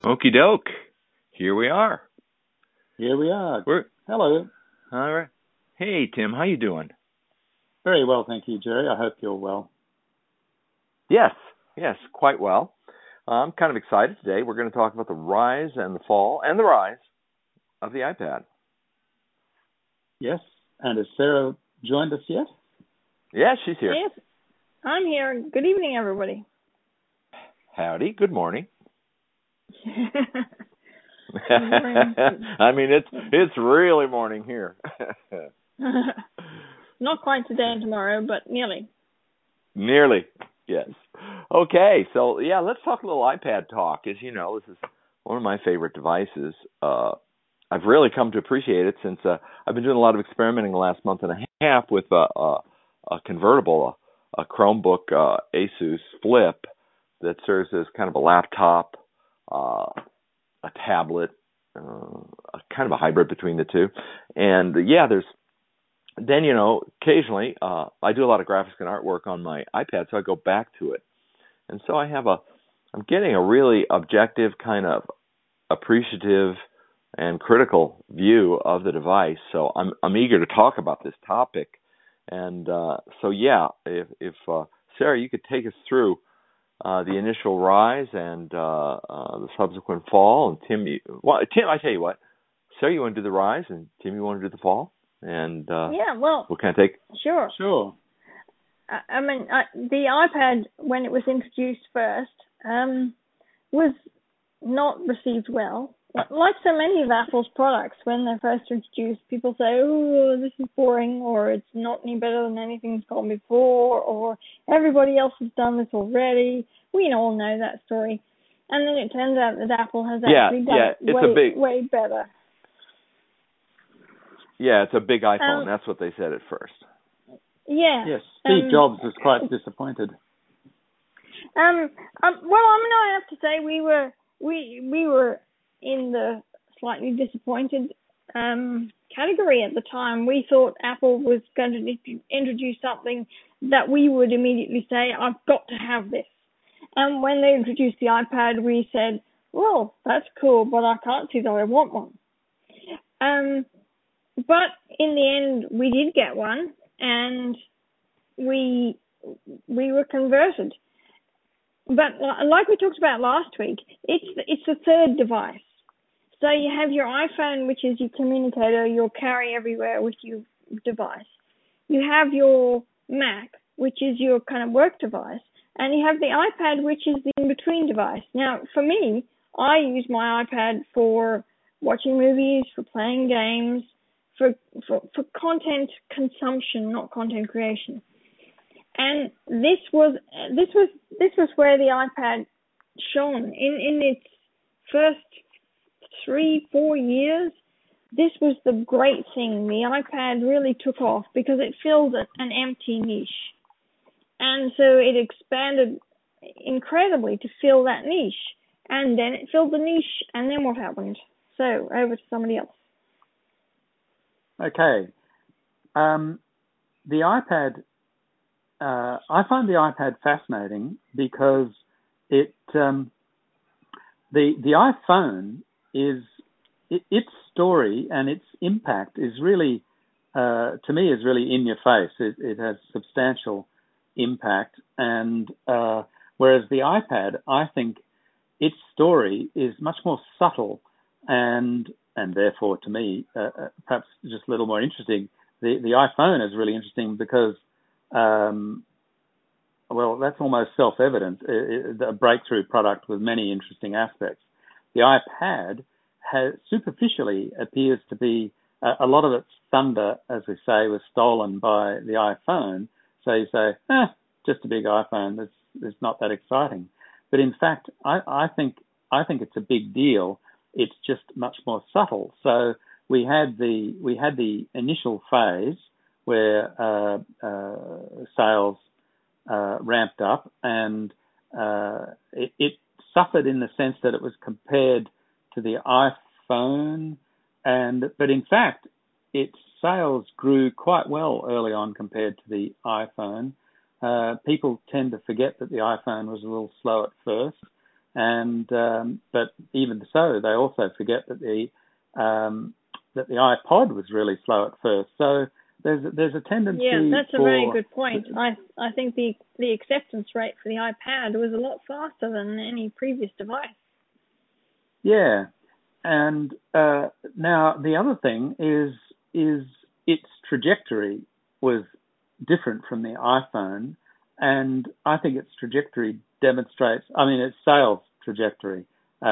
Okie doke. Here we are. Here we are. We're Hello. all right. Hey Tim, how you doing? Very well, thank you, Jerry. I hope you're well. Yes, quite well. I'm kind of excited today. We're going to talk about the rise and the fall and the rise of the iPad. Yes, and has Sarah joined us yet? Yeah, she's here. Yes, I'm here. Good evening, everybody. Howdy. Good morning. Good morning. I mean, it's really morning here. Not quite today and tomorrow, but nearly. Nearly, yes. Okay, so yeah, let's talk a little iPad talk. As you know, this is one of my favorite devices. I've really come to appreciate it since I've been doing a lot of experimenting the last month and a half with a convertible, a Chromebook Asus Flip that serves as kind of a laptop, a tablet, kind of a hybrid between the two. And then, occasionally I do a lot of graphics and artwork on my iPad, so I go back to it. And so I'm getting a really objective, kind of appreciative and critical view of the device. So I'm eager to talk about this topic. And if Sarah, you could take us through the initial rise and the subsequent fall, and Tim, I tell you what, Sarah, you want to do the rise, and Tim, you want to do the fall, and what can I take? Sure. I mean, the iPad, when it was introduced first, was not received well. Like so many of Apple's products, when they're first introduced, people say, "Oh, this is boring," or "It's not any better than anything's gone before," or "Everybody else has done this already." We all know that story. And then it turns out that Apple has actually done it way better. Yeah, it's a big iPhone. That's what they said at first. Yeah. Yes, Steve Jobs was quite disappointed. I have to say we were in the slightly disappointed category at the time. We thought Apple was going to introduce something that we would immediately say, "I've got to have this." And when they introduced the iPad, we said, "Well, that's cool, but I can't see that I want one." But in the end, we did get one, and we were converted. But like we talked about last week, it's the third device. So you have your iPhone, which is your communicator, your carry everywhere with your device. You have your Mac, which is your kind of work device. And you have the iPad, which is the in-between device. Now, for me, I use my iPad for watching movies, for playing games, for content consumption, not content creation. And this was where the iPad shone in its first 3-4 years. This was the great thing. The iPad really took off because it filled an empty niche. And so it expanded incredibly to fill that niche. And then it filled the niche, and then what happened? So, over to somebody else. Okay. The iPad, I find the iPad fascinating because the iPhone its story and its impact is really, to me, is really in your face. It has substantial impact, and whereas the iPad, I think its story is much more subtle and therefore to me perhaps just a little more interesting. The iPhone is really interesting because that's almost self-evident, a breakthrough product with many interesting aspects. The iPad superficially appears to be a lot of its thunder, as we say, was stolen by the iPhone. So you say, just a big iPhone. It's not that exciting. But in fact, I think it's a big deal. It's just much more subtle. So we had the initial phase where sales ramped up, and it suffered in the sense that it was compared to the iPhone, but in fact, its sales grew quite well early on compared to the iPhone. People tend to forget that the iPhone was a little slow at first, And but even so, they also forget that the iPod was really slow at first. So there's a tendency. Yeah, that's a very good point. I think the acceptance rate for the iPad was a lot faster than any previous device. Yeah, and now the other thing is its trajectory was different from the iPhone, and I think its trajectory demonstrates. I mean, its sales trajectory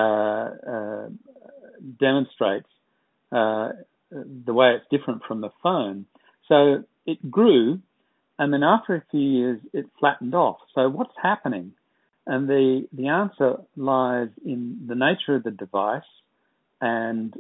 demonstrates the way it's different from the phone. So it grew, and then after a few years, it flattened off. So what's happening? And the answer lies in the nature of the device, and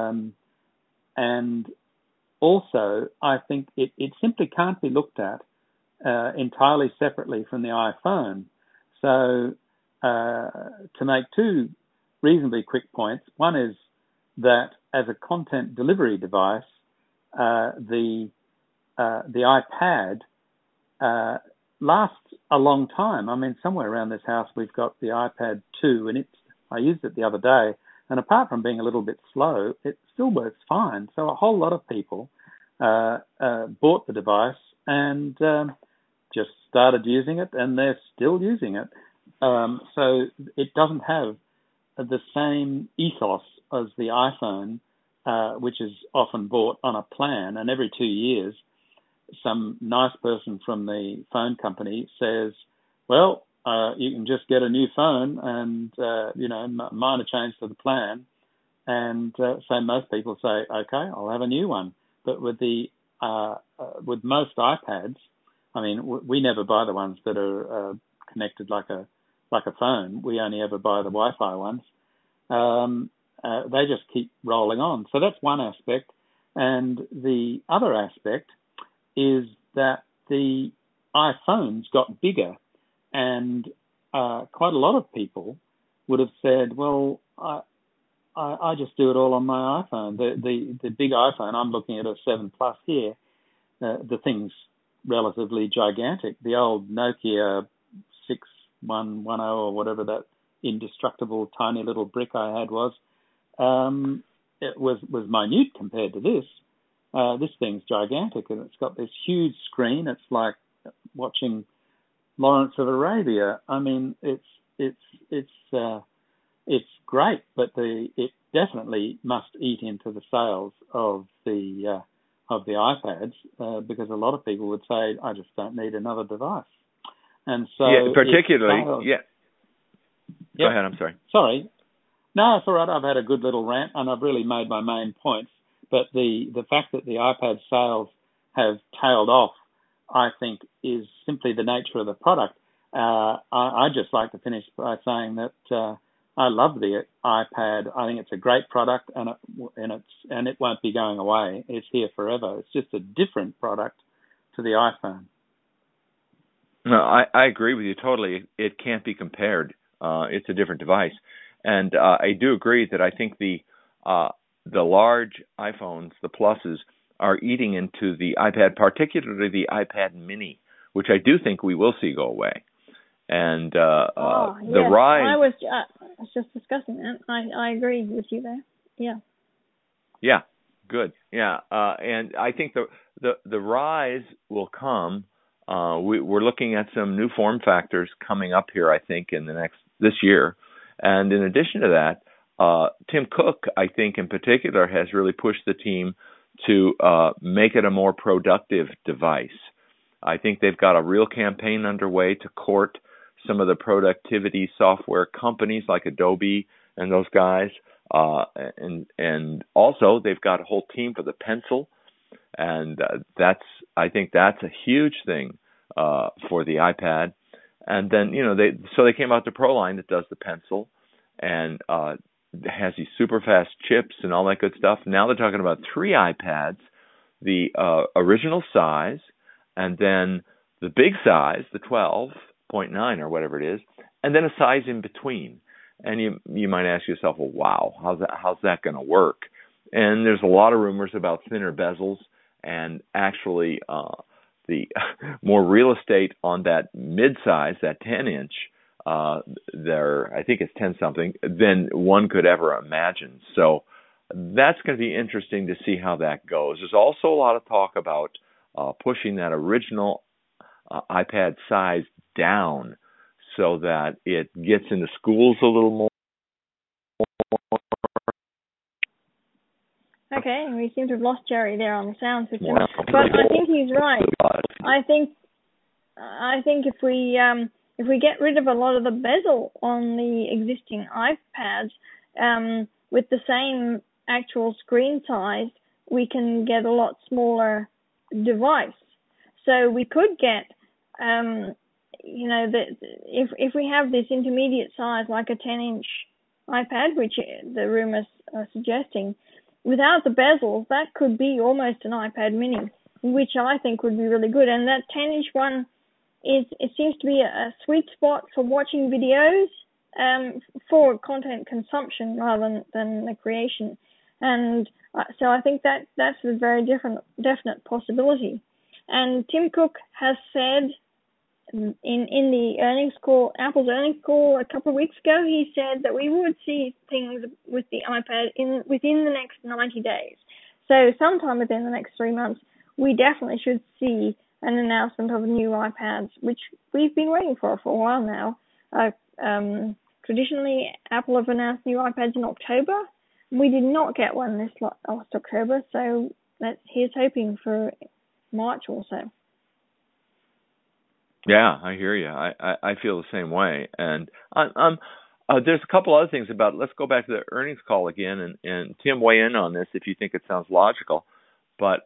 also I think it simply can't be looked at entirely separately from the iPhone. So to make two reasonably quick points, one is that as a content delivery device, the iPad lasts a long time. I mean, somewhere around this house we've got the iPad 2, and I used it the other day, and apart from being a little bit slow, it still works fine. So a whole lot of people bought the device and just started using it, and they're still using it. So it doesn't have the same ethos as the iPhone, which is often bought on a plan, and every 2 years some nice person from the phone company says, well, you can just get a new phone and, minor change to the plan. And so most people say, okay, I'll have a new one. But with with most iPads, I mean, we never buy the ones that are connected like a phone. We only ever buy the Wi-Fi ones. They just keep rolling on. So that's one aspect. And the other aspect is that the iPhones got bigger, and quite a lot of people would have said, well, I just do it all on my iPhone. The big iPhone, I'm looking at a 7 Plus here, the thing's relatively gigantic. The old Nokia 6110 or whatever that indestructible tiny little brick I had was, it was minute compared to this. This thing's gigantic, and it's got this huge screen. It's like watching Lawrence of Arabia. I mean, it's great, but it definitely must eat into the sales of the iPads because a lot of people would say, I just don't need another device. And so, particularly, Go ahead. I'm sorry. Sorry. No, it's all right. I've had a good little rant, and I've really made my main points. But the fact that the iPad sales have tailed off, I think, is simply the nature of the product. I just like to finish by saying that I love the iPad. I think it's a great product, and it won't be going away. It's here forever. It's just a different product to the iPhone. No, I agree with you totally. It can't be compared. It's a different device, and I do agree that I think the large iPhones, the Pluses, are eating into the iPad, particularly the iPad Mini, which I do think we will see go away. And the rise. I was just discussing that. I agree with you there. Yeah. Yeah. Good. Yeah. And I think the rise will come. We're looking at some new form factors coming up here, I think, in this year. And in addition to that, Tim Cook, I think in particular, has really pushed the team to make it a more productive device. I think they've got a real campaign underway to court some of the productivity software companies like Adobe and those guys. And also they've got a whole team for the Pencil. And I think that's a huge thing for the iPad. And then, they came out the Pro line that does the Pencil and has these super fast chips and all that good stuff. Now they're talking about 3 iPads, the original size, and then the big size, the 12.9 or whatever it is, and then a size in between. And you might ask yourself, well, wow, how's that going to work? And there's a lot of rumors about thinner bezels and actually the more real estate on that mid-size, that 10-inch, I think it's 10 something, than one could ever imagine. So that's going to be interesting to see how that goes. There's also a lot of talk about pushing that original iPad size down so that it gets into schools a little more. Okay, we seem to have lost Jerry there on the sound system, but I think he's right. I think if we get rid of a lot of the bezel on the existing iPads, with the same actual screen size, we can get a lot smaller device. So we could get, if we have this intermediate size like a 10-inch iPad, which the rumors are suggesting, without the bezels, that could be almost an iPad mini, which I think would be really good. And that 10-inch one it seems to be a sweet spot for watching videos, for content consumption rather than the creation. And so I think that's a very definite possibility. And Tim Cook has said in the earnings call, Apple's earnings call a couple of weeks ago, he said that we would see things with the iPad within the next 90 days. So sometime within the next 3 months, we definitely should see an announcement of new iPads, which we've been waiting for a while now. Traditionally, Apple have announced new iPads in October. We did not get one this last October, so here's hoping for March or so. Yeah, I hear you. I feel the same way. And there's a couple other things about it. Let's go back to the earnings call again, and Tim, weigh in on this if you think it sounds logical. But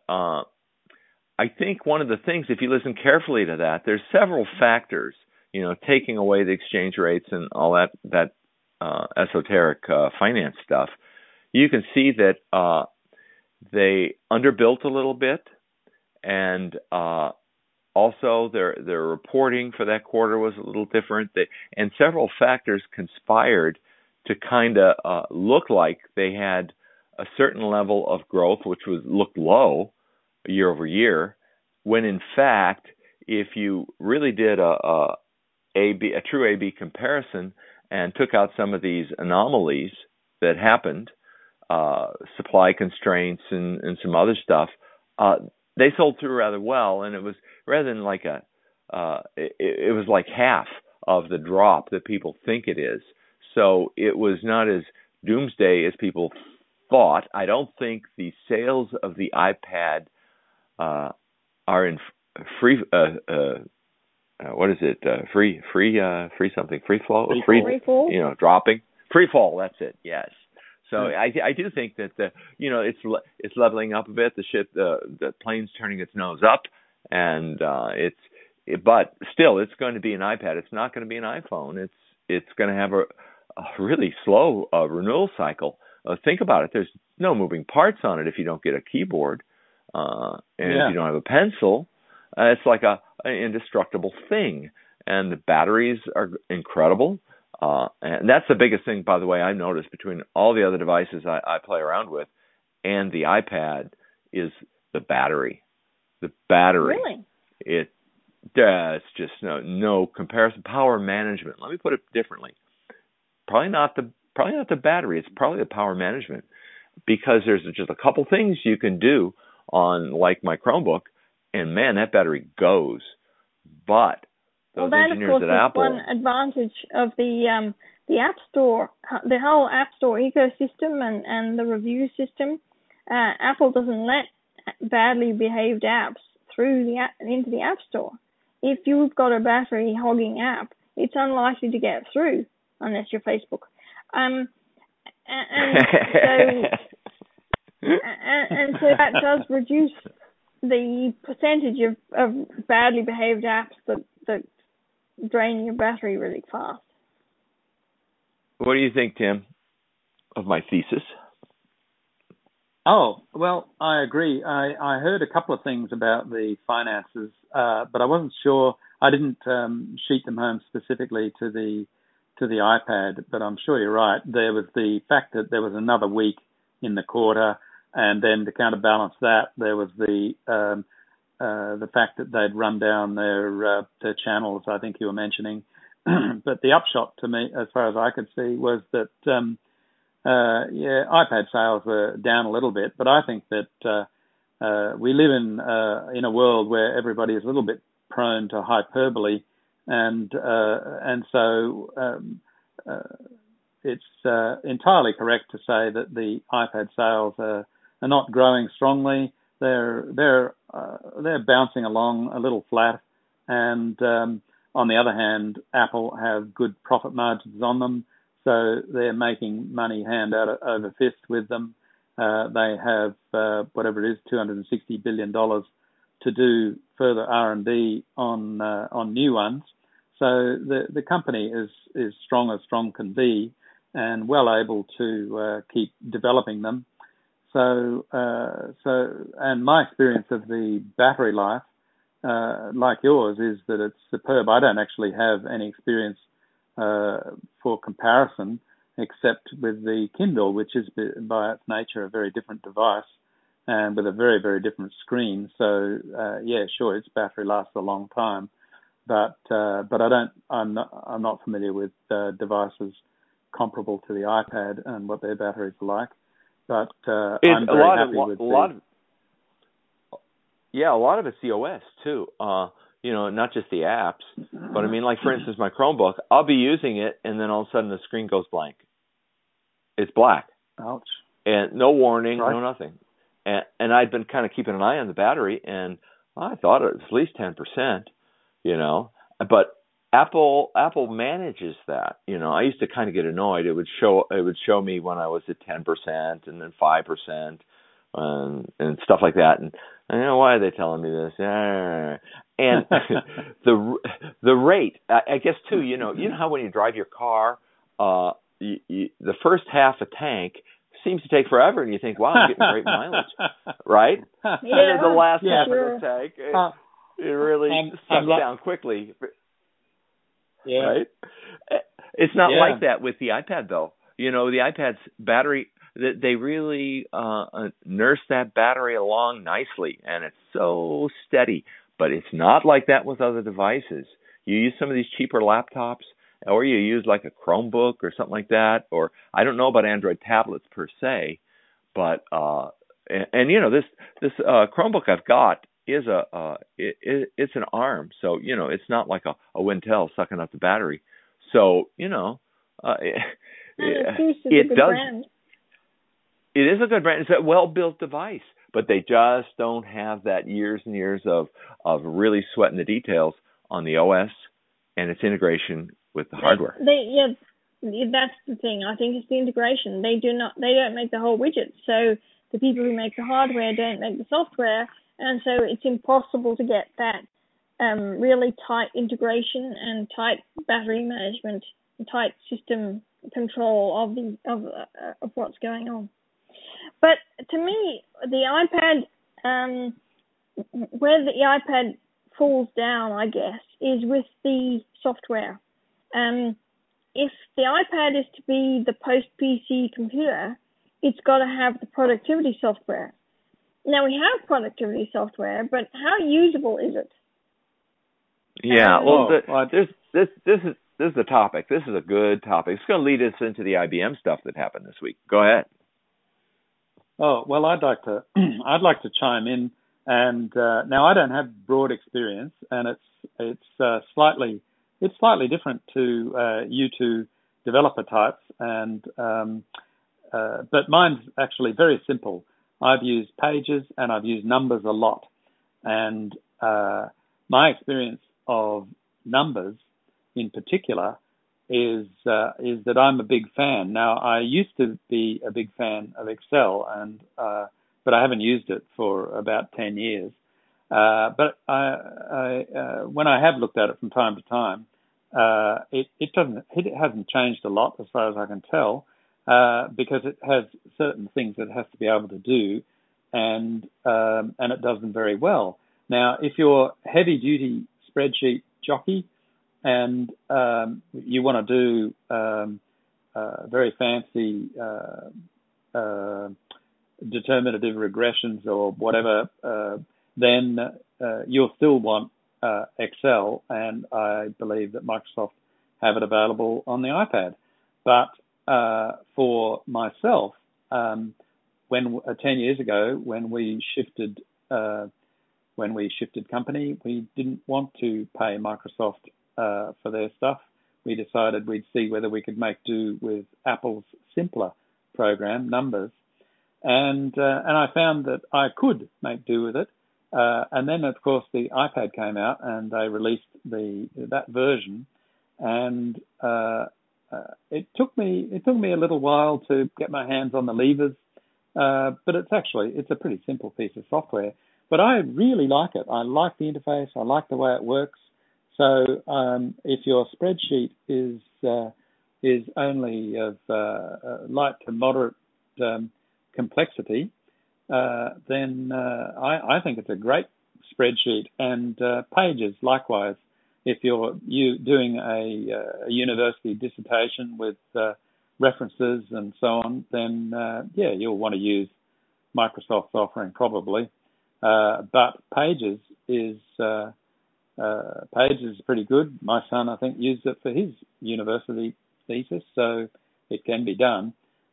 I think one of the things, if you listen carefully to that, there's several factors, taking away the exchange rates and all that esoteric finance stuff. You can see that they underbuilt a little bit, and also their reporting for that quarter was a little different. And several factors conspired to kind of look like they had a certain level of growth, which looked low year over year, when in fact, if you really did a true A/B comparison and took out some of these anomalies that happened, supply constraints and some other stuff, they sold through rather well, and it was rather than like it was like half of the drop that people think it is. So it was not as doomsday as people thought. I don't think the sales of the iPad are in free. What is it? Free something? Free flow? Free fall? Dropping. Free fall. That's it. Yes. So I do think that it's leveling up a bit. The plane's turning its nose up, and but still it's going to be an iPad. It's not going to be an iPhone. It's going to have a really slow renewal cycle. Think about it. There's no moving parts on it if you don't get a keyboard, and if you don't have a pencil. It's like an indestructible thing, and the batteries are incredible. And that's the biggest thing, by the way, I've noticed between all the other devices I play around with and the iPad is the battery. The battery. Really? It's just no comparison. Power management. Let me put it differently. Probably not the battery. It's probably the power management, because there's just a couple things you can do on like my Chromebook, and man, that battery goes. But those engineers at Apple. One advantage of the App Store, the whole App Store ecosystem and the review system. Apple doesn't let badly behaved apps into the App Store. If you've got a battery hogging app, it's unlikely to get through unless you're Facebook. And so that does reduce the percentage of badly behaved apps that drain your battery really fast. What do you think, Tim, of my thesis? Oh, well, I agree. I heard a couple of things about the finances, but I wasn't sure. I didn't sheet them home specifically to the iPad, but I'm sure you're right. There was the fact that there was another week in the quarter, and then to counterbalance that, there was the fact that they'd run down their channels, I think you were mentioning, but the upshot to me, as far as I could see, was that iPad sales were down a little bit, but I think that we live in a world where everybody is a little bit prone to hyperbole, and so it's entirely correct to say that the iPad sales are not growing strongly. They're bouncing along a little flat, and on the other hand, Apple have good profit margins on them, so they're making money hand over fist with them. They have whatever it is, $260 billion to do further R&D on new ones. So the company is strong as strong can be, and well able to keep developing them. So and my experience of the battery life, like yours, is that it's superb. I don't actually have any experience for comparison, except with the Kindle, which is by its nature a very different device and with a very, very different screen. So sure, its battery lasts a long time, but I'm not familiar with devices comparable to the iPad and what their batteries are like. But I'm very happy with a lot of it's the OS too. Not just the apps, but I mean, like for instance, my Chromebook, I'll be using it and then all of a sudden the screen goes blank. It's black. Ouch. And no warning, right. No nothing. And I'd been kind of keeping an eye on the battery, and I thought it was at least 10%, but Apple manages that. I used to kind of get annoyed. It would show me when I was at 10% and then 5% and stuff like that. And why are they telling me this? And the rate, I guess too. You know how when you drive your car, the first half a tank seems to take forever, and you think, wow, I'm getting great mileage, right? Yeah. And then the last half sure. of the tank, it really sucks down quickly. Yeah. Right? It's not like that with the iPad, though. The iPad's battery, they really nurse that battery along nicely, and it's so steady. But it's not like that with other devices. You use some of these cheaper laptops, or you use like a Chromebook or something like that, or I don't know about Android tablets per se, but this Chromebook I've got is it's an ARM, so it's not like a Wintel sucking up the battery. So it does. Brand. It is a good brand. It's a well-built device, but they just don't have that years and years of really sweating the details on the OS and its integration with the hardware. That's the thing. I think it's the integration. They don't make the whole widget. So the people who make the hardware don't make the software, and so it's impossible to get that really tight integration and tight battery management and tight system control of what's going on. But to me, the iPad, where the iPad falls down, I guess, is with the software. If the iPad is to be the post-PC computer, it's got to have the productivity software. Now, we have productivity software, but how usable is it? Yeah, this is the topic. This is a good topic. It's going to lead us into the IBM stuff that happened this week. Go ahead. Oh, well, I'd like to chime in. And now I don't have broad experience, and it's slightly different to you two developer types, and but mine's actually very simple. I've used Pages and I've used Numbers a lot, and my experience of Numbers in particular is that I'm a big fan. Now, I used to be a big fan of Excel, and but I haven't used it for about 10 years. But when I have looked at it from time to time, it hasn't changed a lot as far as I can tell, because it has certain things that it has to be able to do, and it does them very well. Now, if you're a heavy-duty spreadsheet jockey and you want to do very fancy determinative regressions or whatever, then you'll still want Excel, and I believe that Microsoft have it available on the iPad. But for myself, 10 years ago, when we shifted company, we didn't want to pay Microsoft for their stuff. We decided we'd see whether we could make do with Apple's simpler program, Numbers, and I found that I could make do with it. And then, of course, the iPad came out, and they released that version, and it took me a little while to get my hands on the levers, but it's a pretty simple piece of software. But I really like it. I like the interface. I like the way it works. So if your spreadsheet is only of light to moderate complexity, then I think it's a great spreadsheet. And Pages, likewise. If you're doing a university dissertation with references and so on, then you'll want to use Microsoft's offering probably. But Pages is pretty good. My son, I think, used it for his university thesis, so it can be done.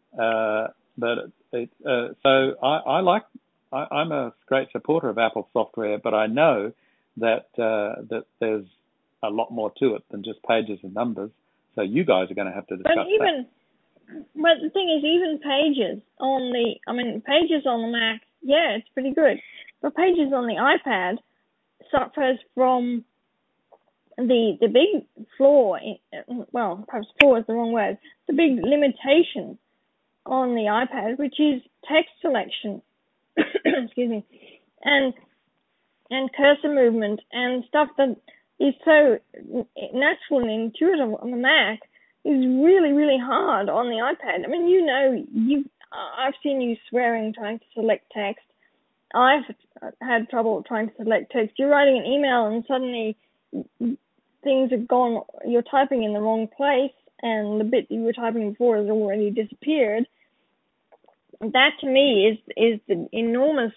I'm a great supporter of Apple software, but I know that there's a lot more to it than just Pages and Numbers. So you guys are going to have to discuss that. But the thing is, even Pages on the Mac, yeah, it's pretty good. But Pages on the iPad suffers from the big flaw, perhaps flaw is the wrong word, the big limitation on the iPad, which is text selection, excuse me, and cursor movement and stuff that is so natural and intuitive on the Mac is really, really hard on the iPad. I mean, I've seen you swearing trying to select text. I've had trouble trying to select text. You're writing an email and suddenly things have gone, you're typing in the wrong place and the bit you were typing before has already disappeared. That to me is the enormous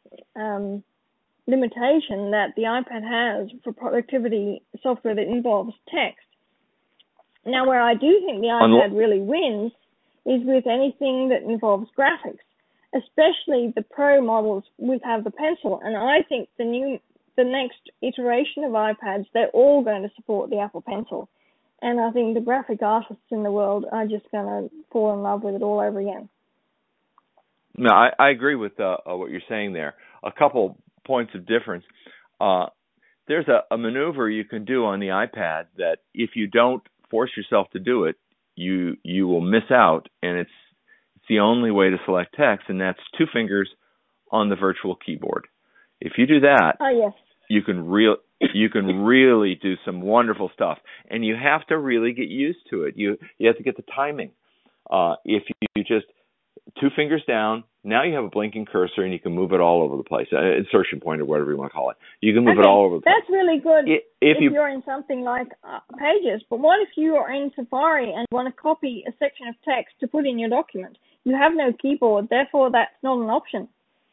limitation that the iPad has for productivity software that involves text. Now, where I do think the iPad really wins is with anything that involves graphics, especially the Pro models have the pencil. And I think the next iteration of iPads, they're all going to support the Apple Pencil. And I think the graphic artists in the world are just going to fall in love with it all over again. No, I agree with what you're saying there. A couple points of difference. There's a maneuver you can do on the iPad that if you don't force yourself to do it, you will miss out, and it's the only way to select text, and that's two fingers on the virtual keyboard. If you do that, yes, you can really do some wonderful stuff, and you have to really get used to it. You have to get the timing. If you just two fingers down, now you have a blinking cursor and you can move it all over the place. Insertion point or whatever you want to call it. You can move it all over the place. That's really good if you're in something like Pages. But what if you are in Safari and want to copy a section of text to put in your document? You have no keyboard, therefore that's not an option.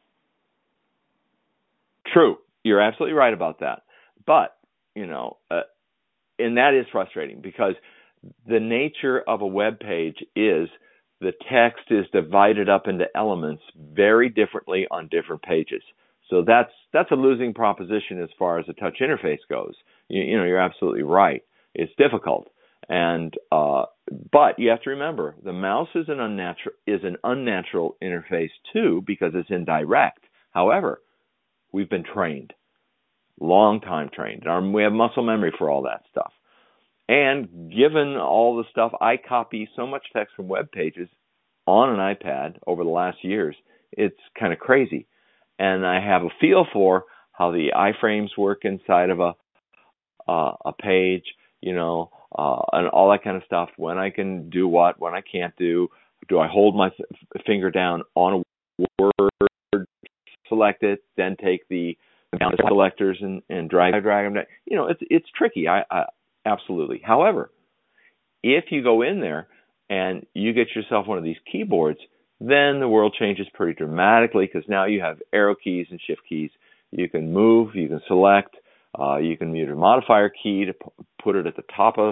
True. You're absolutely right about that. But, and that is frustrating because the nature of a web page is the text is divided up into elements very differently on different pages. So that's a losing proposition as far as the touch interface goes. You're absolutely right. It's difficult. And but you have to remember, the mouse is an unnatural interface too because it's indirect. However, we've been trained, long time trained. We have muscle memory for all that stuff. And given all the stuff, I copy so much text from web pages on an iPad over the last years, it's kind of crazy. And I have a feel for how the iframes work inside of a page, and all that kind of stuff. When I can do what, when I can't do. Do I hold my finger down on a word, select it, then take the selectors and drag them down? It's tricky. I absolutely. However, if you go in there and you get yourself one of these keyboards, then the world changes pretty dramatically because now you have arrow keys and shift keys. You can move, you can select, you can use a modifier key to put it at the top of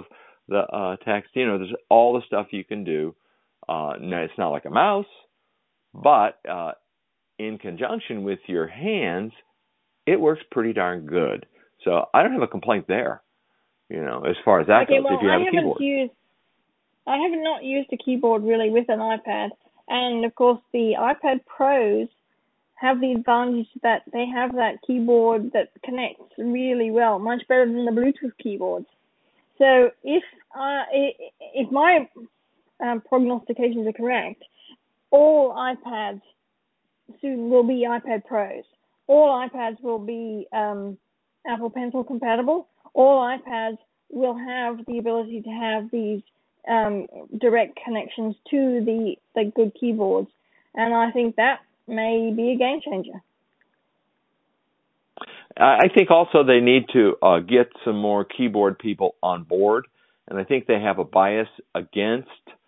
the text. There's all the stuff you can do. Now, it's not like a mouse, but in conjunction with your hands, it works pretty darn good. So I don't have a complaint there, as far as that goes, well, if you have a keyboard. I have not used a keyboard really with an iPad. And, of course, the iPad Pros have the advantage that they have that keyboard that connects really well, much better than the Bluetooth keyboards. So if my prognostications are correct, all iPads soon will be iPad Pros. All iPads will be Apple Pencil compatible. All iPads will have the ability to have these direct connections to the good keyboards, and I think that may be a game changer. I think also they need to get some more keyboard people on board, and I think they have a bias against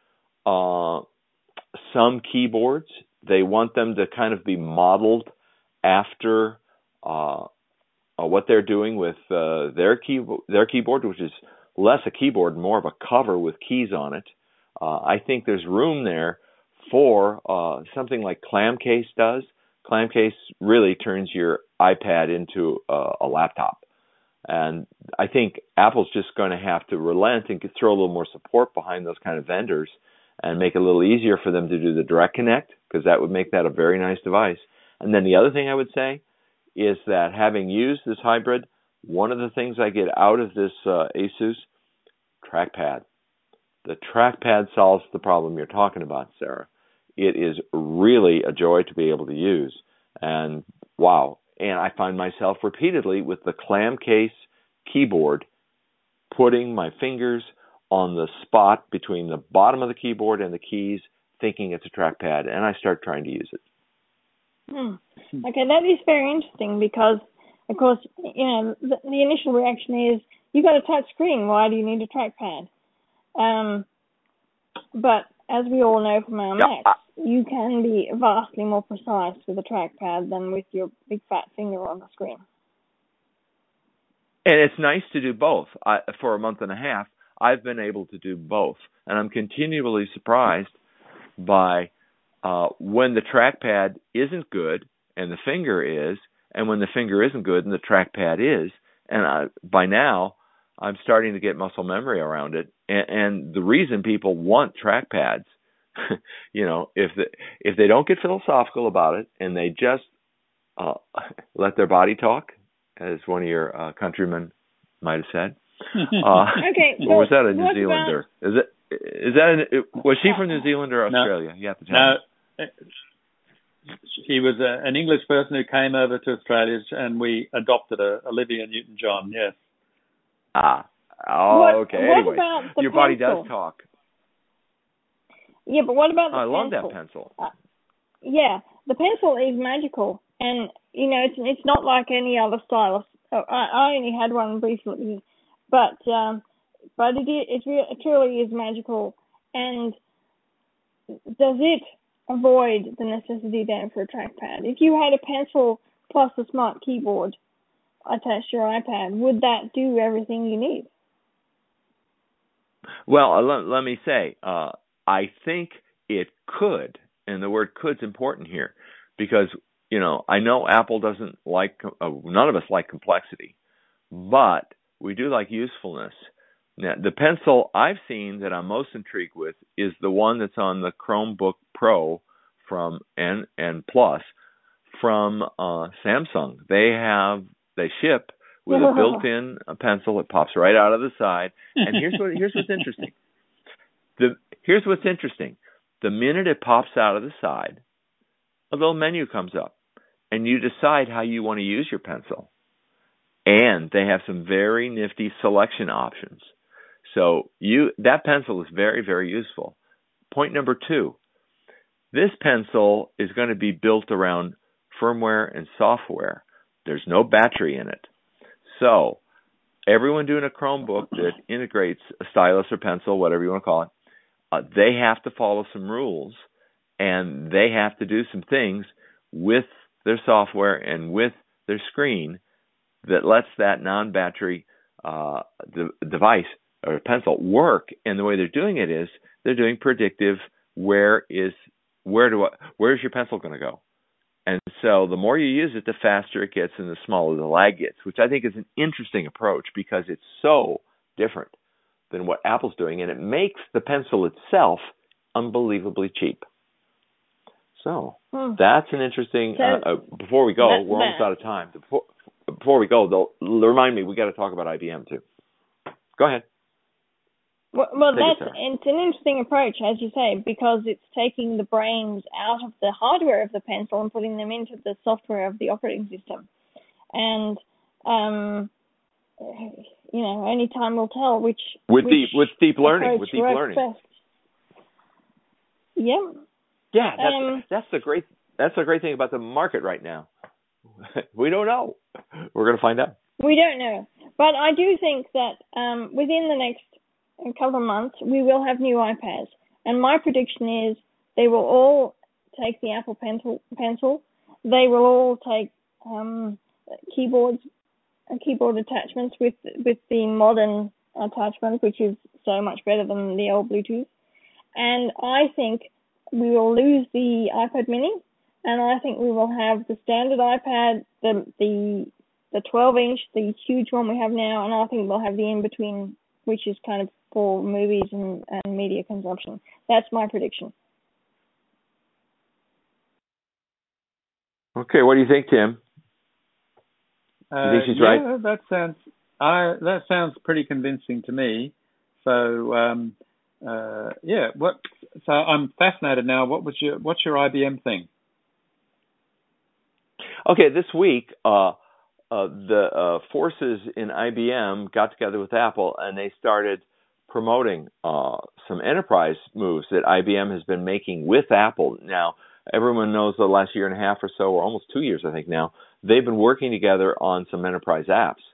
some keyboards. They want them to kind of be modeled after what they're doing with their keyboard, which is less a keyboard, more of a cover with keys on it. I think there's room there for something like Clamcase does. Clamcase really turns your iPad into a laptop. And I think Apple's just going to have to relent and throw a little more support behind those kind of vendors and make it a little easier for them to do the direct connect, because that would make that a very nice device. And then the other thing I would say is that having used this hybrid, one of the things I get out of this Asus trackpad. The trackpad solves the problem you're talking about, Sarah. It is really a joy to be able to use. And wow. And I find myself repeatedly with the Clamcase keyboard putting my fingers on the spot between the bottom of the keyboard and the keys, thinking it's a trackpad, and I start trying to use it. Okay, that is very interesting because, of course, the initial reaction is, you got a touch screen, why do you need a trackpad? But as we all know from our Macs, you can be vastly more precise with a trackpad than with your big fat finger on the screen. And it's nice to do both. For a month and a half, I've been able to do both. And I'm continually surprised by when the trackpad isn't good and the finger is, and when the finger isn't good and the trackpad is. And by now, I'm starting to get muscle memory around it. And the reason people want trackpads, if they don't get philosophical about it and they just let their body talk, as one of your countrymen might have said. Okay. Or was that a New Zealander? Was she from New Zealand or Australia? No, you have to tell me. She was an English person who came over to Australia, and we adopted Olivia Newton-John. Yes. Okay. Anyway, your pencil? body does talk. Yeah, but what about the pencil? I love that pencil. Yeah, the pencil is magical, and it's not like any other stylus. I only had one briefly, but it truly is magical. And does it avoid the necessity then for a trackpad? If you had a pencil plus a smart keyboard attached to your iPad, would that do everything you need? Well, let me say, I think it could, and the word "could's" important here, because I know Apple doesn't like, none of us like complexity, but we do like usefulness. Now, the pencil I've seen that I'm most intrigued with is the one that's on the Chromebook Pro from and Plus from Samsung. They ship with a built-in pencil. It pops right out of the side. And here's what's interesting. Here's what's interesting. The minute it pops out of the side, a little menu comes up, and you decide how you want to use your pencil. And they have some very nifty selection options. So that pencil is very, very useful. Point number 2, this pencil is going to be built around firmware and software. There's no battery in it. So everyone doing a Chromebook that integrates a stylus or pencil, whatever you want to call it, they have to follow some rules, and they have to do some things with their software and with their screen that lets that non-battery device or pencil work, and the way they're doing it is they're doing predictive. Where's your pencil going to go? And so the more you use it, the faster it gets and the smaller the lag gets, which I think is an interesting approach because it's so different than what Apple's doing, and it makes the pencil itself unbelievably cheap. So that's an interesting. Before we go, we're almost out of time. Before we go, remind me, we got to talk about IBM too. Go ahead. Well, it's an interesting approach, as you say, because it's taking the brains out of the hardware of the pencil and putting them into the software of the operating system. And only time will tell which deep learning. Best. Yeah. Yeah, that's the great thing about the market right now. We don't know. We're going to find out. We don't know, but I do think that within the next couple of months we will have new iPads, and my prediction is they will all take the Apple Pencil. They will all take keyboard attachments with the modern attachment, which is so much better than the old Bluetooth. And I think we will lose the iPad mini, and I think we will have the standard iPad, the 12-inch, the huge one we have now, and I think we'll have the in-between, which is kind of for movies and media consumption. That's my prediction. Okay, what do you think, Tim? You think she's right? Yeah, that sounds pretty convincing to me. So, So I'm fascinated now. What's your IBM thing? Okay, this week, the forces in IBM got together with Apple, and they started promoting some enterprise moves that IBM has been making with Apple. Now, everyone knows the last year and a half or so, or almost 2 years, I think now, they've been working together on some enterprise apps.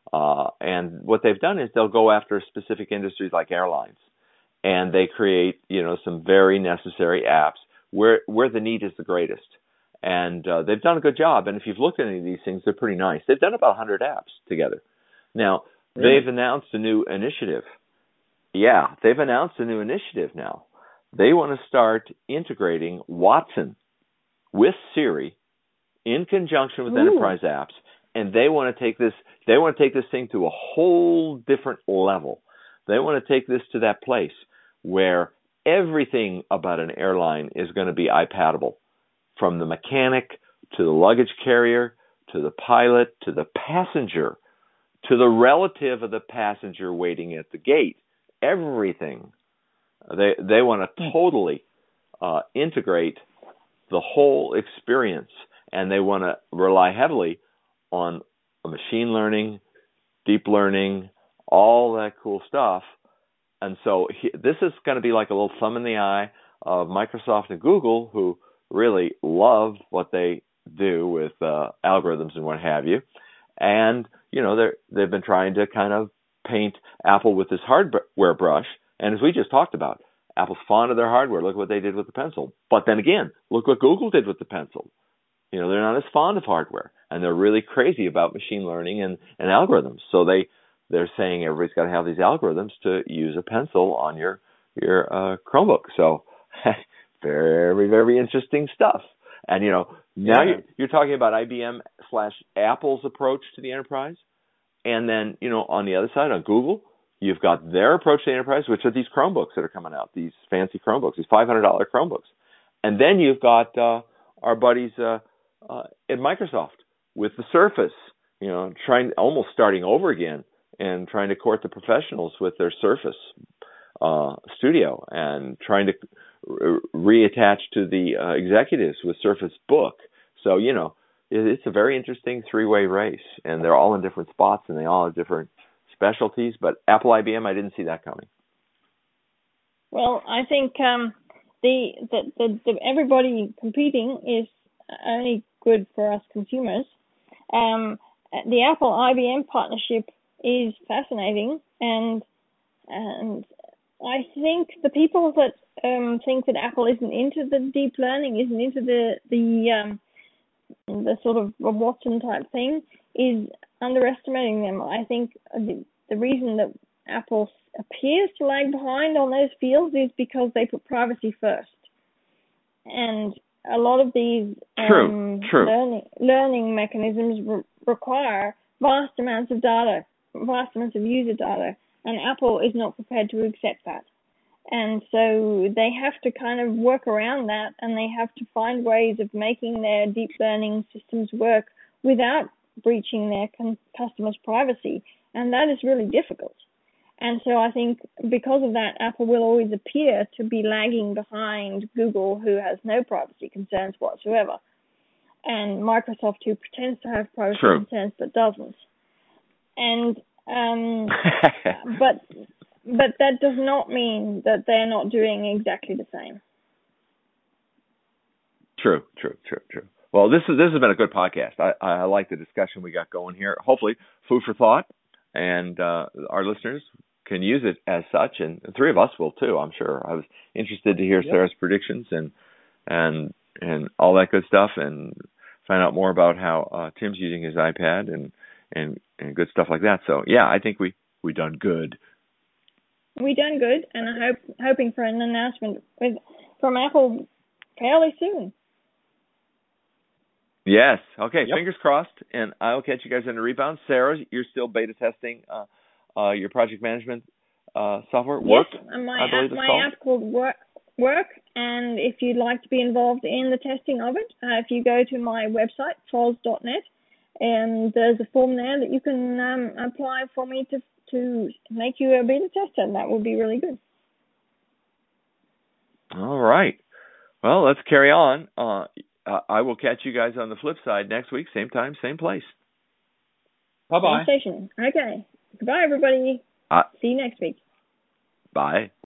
And what they've done is they'll go after specific industries like airlines, and they create, some very necessary apps where the need is the greatest. And they've done a good job. And if you've looked at any of these things, they're pretty nice. They've done about 100 apps together. Now, They've announced a new initiative. Yeah, they've announced a new initiative now. They want to start integrating Watson with Siri in conjunction with enterprise apps, and they want to take this. They want to take this thing to a whole different level. They want to take this to that place where everything about an airline is going to be iPadable, from the mechanic to the luggage carrier to the pilot to the passenger to the relative of the passenger waiting at the gate. Everything. They want to totally integrate the whole experience, and they want to rely heavily on machine learning, deep learning, all that cool stuff. And so this is going to be like a little thumb in the eye of Microsoft and Google, who really love what they do with algorithms and what have you. And, they've been trying to kind of paint Apple with this hardware brush. And as we just talked about, Apple's fond of their hardware. Look what they did with the pencil. But then again, look what Google did with the pencil. They're not as fond of hardware, and they're really crazy about machine learning and algorithms. So they're saying everybody's got to have these algorithms to use a pencil on your Chromebook. So very, very interesting stuff. And, now you're talking about IBM/Apple's approach to the enterprise. And then, on the other side, on Google, you've got their approach to the enterprise, which are these Chromebooks that are coming out, these fancy Chromebooks, these $500 Chromebooks. And then you've got our buddies at Microsoft with the Surface, almost starting over again and trying to court the professionals with their Surface Studio and trying to reattach to the executives with Surface Book. So, it's a very interesting three-way race, and they're all in different spots, and they all have different specialties. But Apple, IBM, I didn't see that coming. Well, I think the everybody competing is only good for us consumers. The Apple IBM partnership is fascinating, and I think the people that think that Apple isn't into the deep learning, isn't into the sort of Watson type thing, is underestimating them. I think the reason that Apple appears to lag behind on those fields is because they put privacy first. And a lot of these learning mechanisms require vast amounts of data, vast amounts of user data, and Apple is not prepared to accept that. And so they have to kind of work around that, and they have to find ways of making their deep learning systems work without breaching their customers' privacy, and that is really difficult. And so I think because of that, Apple will always appear to be lagging behind Google, who has no privacy concerns whatsoever, and Microsoft, who pretends to have privacy concerns but doesn't. And but that does not mean that they're not doing exactly the same. True. Well, this has been a good podcast. I like the discussion we got going here. Hopefully, food for thought, and our listeners can use it as such, and the three of us will too, I'm sure. I was interested to hear Sarah's predictions and all that good stuff, and find out more about how Tim's using his iPad and good stuff like that. So yeah, I think we done good. We done good, and I'm hoping for an announcement from Apple fairly soon. Yes. Okay. Yep. Fingers crossed, and I'll catch you guys in the rebound. Sarah, you're still beta testing your project management software? Work? Yes, my app called Work, and if you'd like to be involved in the testing of it, if you go to my website, foz.net, and there's a form there that you can apply for me to make you a beta tester, and that would be really good. All right. Well, let's carry on. I will catch you guys on the flip side next week, same time, same place. Bye-bye. Same station. Okay. Goodbye, everybody. See you next week. Bye.